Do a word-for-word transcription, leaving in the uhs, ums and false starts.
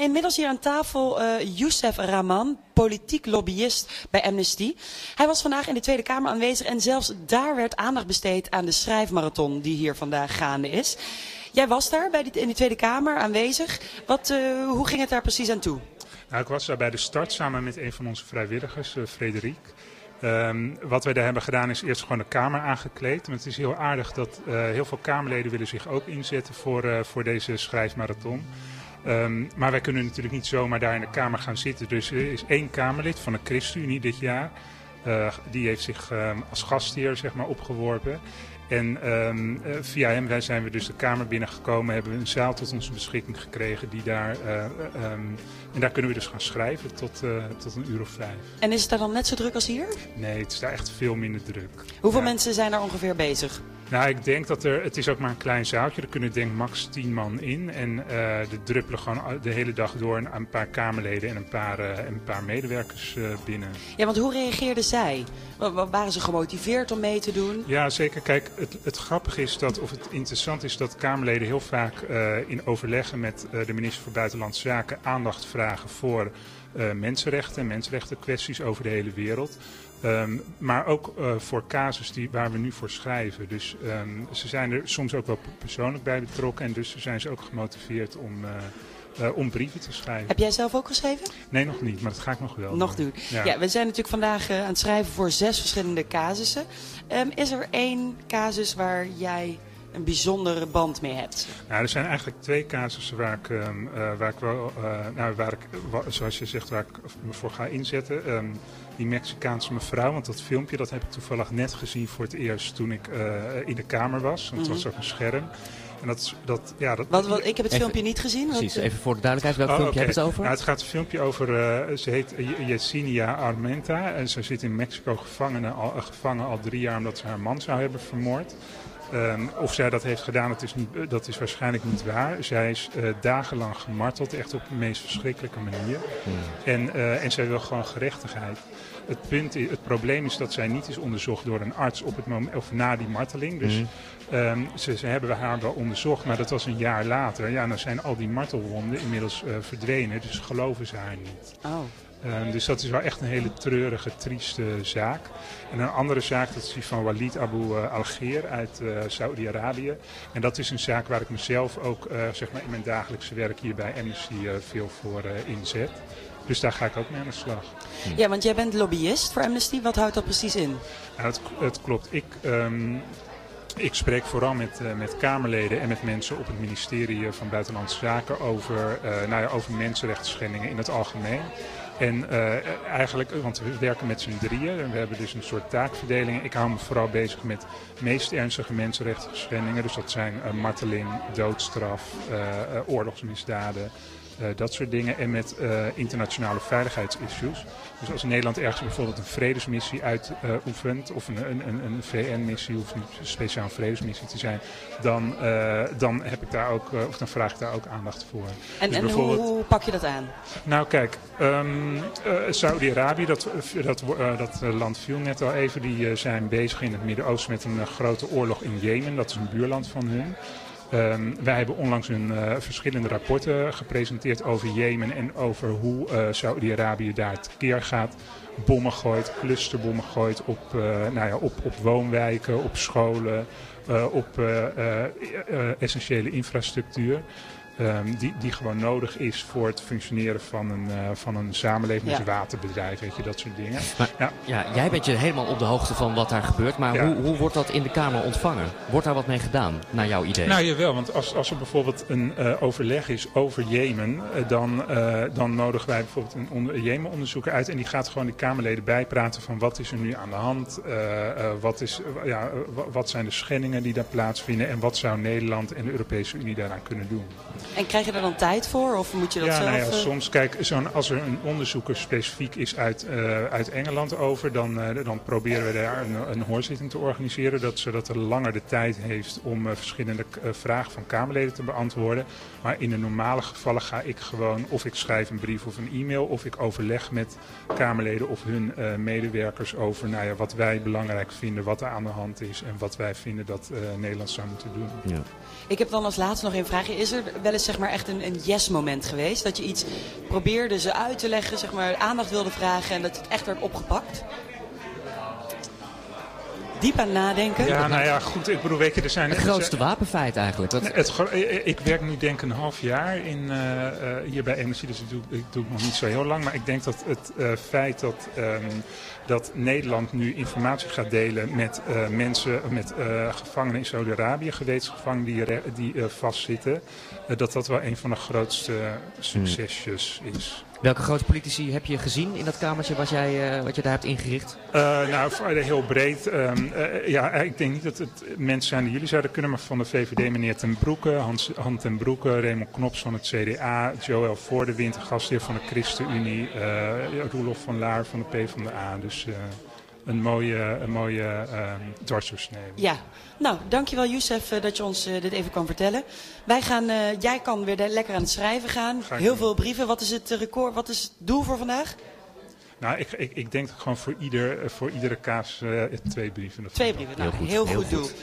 inmiddels hier aan tafel uh, Youssef Rahman, politiek lobbyist bij Amnesty. Hij was vandaag in de Tweede Kamer aanwezig en zelfs daar werd aandacht besteed aan de schrijfmarathon die hier vandaag gaande is. Jij was daar bij die, in de Tweede Kamer aanwezig. Wat, uh, hoe ging het daar precies aan toe? Nou, ik was daar bij de start samen met een van onze vrijwilligers, uh, Frederik. Um, wat wij daar hebben gedaan is eerst gewoon de Kamer aangekleed. Maar het is heel aardig dat uh, heel veel Kamerleden willen zich ook inzetten voor, uh, voor deze schrijfmarathon. Um, maar wij kunnen natuurlijk niet zomaar daar in de Kamer gaan zitten. Dus er is één Kamerlid van de ChristenUnie dit jaar. Uh, die heeft zich um, als gastheer zeg maar, opgeworpen. En um, uh, via hem wij zijn we dus de Kamer binnengekomen, hebben we een zaal tot onze beschikking gekregen. Die daar, uh, um, en daar kunnen we dus gaan schrijven tot, uh, tot een uur of vijf. En is het daar dan net zo druk als hier? Nee, het is daar echt veel minder druk. Hoeveel ja. mensen zijn daar ongeveer bezig? Nou, ik denk dat er, het is ook maar een klein zaaltje, er kunnen denk ik max tien man in. En uh, er druppelen gewoon de hele dag door een, een paar Kamerleden en een paar, uh, een paar medewerkers uh, binnen. Ja, want hoe reageerden zij? Waren ze gemotiveerd om mee te doen? Ja, zeker. Kijk, het, het grappige is dat, of het interessant is dat Kamerleden heel vaak uh, in overleggen met uh, de minister voor Buitenlandse Zaken aandacht vragen voor uh, mensenrechten en mensenrechtenkwesties over de hele wereld. Um, maar ook uh, voor casus die, waar we nu voor schrijven. Dus um, ze zijn er soms ook wel persoonlijk bij betrokken en dus zijn ze ook gemotiveerd om, uh, uh, om brieven te schrijven. Heb jij zelf ook geschreven? Nee, nog niet, maar dat ga ik nog wel Nog doen. doen. Ja. Ja, we zijn natuurlijk vandaag uh, aan het schrijven voor zes verschillende casussen. Um, is er één casus waar jij een bijzondere band mee hebt? Nou, er zijn eigenlijk twee casussen waar ik, um, uh, waar ik wel, uh, nou, waar ik, zoals je zegt, waar ik me voor ga inzetten. Um, die Mexicaanse mevrouw, want dat filmpje dat heb ik toevallig net gezien voor het eerst toen ik uh, in de Kamer was. Want het mm-hmm. was ook een scherm. En dat, dat, ja, dat, wat, wat, ik heb het even, filmpje niet gezien. Precies, wat, even voor de duidelijkheid, welk oh, filmpje okay. hebben ze over? Nou, het gaat een filmpje over, uh, ze heet Yesenia Armenta en ze zit in Mexico gevangen al, gevangen al drie jaar omdat ze haar man zou hebben vermoord. Um, of zij dat heeft gedaan, dat is, niet, dat is waarschijnlijk niet waar. Zij is uh, dagenlang gemarteld, echt op de meest verschrikkelijke manier. Hmm. En, uh, en zij wil gewoon gerechtigheid. Het, punt is, het probleem is dat zij niet is onderzocht door een arts op het moment, of na die marteling. Dus mm. um, ze, ze hebben haar wel onderzocht, maar dat was een jaar later. Ja, dan zijn al die martelwonden inmiddels uh, verdwenen, dus geloven ze haar niet. Oh. Um, dus dat is wel echt een hele treurige, trieste zaak. En een andere zaak, dat is die van Walid Abu uh, Algheer uit uh, Saudi-Arabië. En dat is een zaak waar ik mezelf ook uh, zeg maar in mijn dagelijkse werk hier bij Amnesty uh, veel voor uh, inzet. Dus daar ga ik ook mee aan de slag. Ja, want jij bent lobbyist voor Amnesty. Wat houdt dat precies in? Nou, het, het klopt. Ik, um, ik spreek vooral met, uh, met Kamerleden en met mensen op het ministerie van Buitenlandse Zaken over, uh, nou ja, over mensenrechtsschendingen in het algemeen. En uh, eigenlijk, want we werken met z'n drieën en we hebben dus een soort taakverdeling. Ik hou me vooral bezig met de meest ernstige mensenrechtsschendingen. Dus dat zijn uh, marteling, doodstraf, uh, uh, oorlogsmisdaden. Uh, dat soort dingen en met uh, internationale veiligheidsissues. Dus als Nederland ergens bijvoorbeeld een vredesmissie uitoefent uh, of een, een, een V N-missie hoeft niet speciaal een vredesmissie te zijn, dan, uh, dan heb ik daar ook, uh, of dan vraag ik daar ook aandacht voor. En, dus en hoe, hoe pak je dat aan? Nou kijk, um, uh, Saudi-Arabië, dat, dat, uh, dat land viel net al even, die uh, zijn bezig in het Midden-Oosten met een uh, grote oorlog in Jemen. Dat is een buurland van hun. Um, wij hebben onlangs een, uh, verschillende rapporten gepresenteerd over Jemen en over hoe uh, Saudi-Arabië daar tekeer gaat. Bommen gooit, clusterbommen gooit op, uh, nou ja, op, op woonwijken, op scholen, uh, op uh, uh, uh, essentiële infrastructuur. Um, die, die gewoon nodig is voor het functioneren van een, uh, van een samenleving, ja. Dus waterbedrijf, weet je, dat soort dingen. Maar, ja. Ja, jij bent je helemaal op de hoogte van wat daar gebeurt, maar ja. hoe, hoe wordt dat in de Kamer ontvangen? Wordt daar wat mee gedaan, naar jouw idee? Nou jawel, want als, als er bijvoorbeeld een uh, overleg is over Jemen, uh, dan, uh, dan nodigen wij bijvoorbeeld een onder, Jemen-onderzoeker uit en die gaat gewoon de Kamerleden bijpraten van wat is er nu aan de hand, uh, uh, wat, is, uh, ja, uh, wat zijn de schendingen die daar plaatsvinden en wat zou Nederland en de Europese Unie daaraan kunnen doen. En krijg je er dan tijd voor of moet je dat ja, zelf... Nou ja, uh... soms, kijk, zo'n, als er een onderzoeker specifiek is uit, uh, uit Engeland over, dan, uh, dan proberen we daar een, een hoorzitting te organiseren, dat, zodat er langer de tijd heeft om uh, verschillende uh, vragen van Kamerleden te beantwoorden. Maar in de normale gevallen ga ik gewoon, of ik schrijf een brief of een e-mail, of ik overleg met Kamerleden of hun uh, medewerkers over nou ja, wat wij belangrijk vinden, wat er aan de hand is en wat wij vinden dat uh, Nederland zou moeten doen. Ja. Ik heb dan als laatste nog een vraagje. Is er wel eens zeg maar, echt een, een yes-moment geweest? Dat je iets probeerde ze uit te leggen, zeg maar, aandacht wilde vragen en dat het echt werd opgepakt? Diep aan nadenken. Ja, nou ja, goed. Ik bedoel, weet je, er zijn... Het grootste wapenfeit eigenlijk. Dat... Nee, het, ik werk nu denk ik een half jaar in, uh, uh, hier bij Amnesty, dus ik doe, ik doe het nog niet zo heel lang. Maar ik denk dat het uh, feit dat, um, dat Nederland nu informatie gaat delen met uh, mensen, met uh, gevangenen in Saudi-Arabië, gewetensgevangenen die, die uh, vastzitten, uh, dat dat wel een van de grootste uh, succesjes hmm. is. Welke grote politici heb je gezien in dat kamertje wat, jij, uh, wat je daar hebt ingericht? Uh, nou, heel breed. Um, uh, ja, ik denk niet dat het mensen zijn die jullie zouden kunnen, maar van de V V D meneer Ten Broeke, Hans, Han Ten Broeke, Raymond Knops van het C D A, Joël Voordewind, de gastheer van de ChristenUnie, uh, Roelof van Laar van de PvdA. Dus uh, een mooie, een mooie uh, dwarsdoorsnede. Ja, nou, dankjewel Youssef uh, dat je ons uh, dit even kan vertellen. Wij gaan, uh, jij kan weer de, lekker aan het schrijven gaan. Heel doen. Veel brieven. Wat is het record? Wat is het doel voor vandaag? Nou, ik, ik, ik denk dat gewoon voor, ieder, voor iedere kaas uh, twee brieven. Twee brieven, nou, heel goed, heel goed doel.